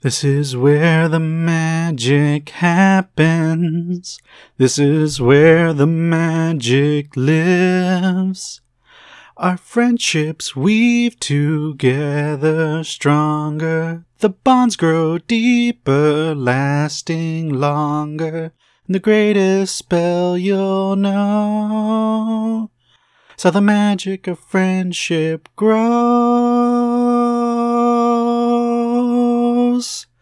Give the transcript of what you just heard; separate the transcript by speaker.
Speaker 1: This is where the magic happens. This is where the magic lives. Our friendships weave together stronger. The bonds grow deeper, lasting longer. And the greatest spell you'll know. So the magic of friendship grows.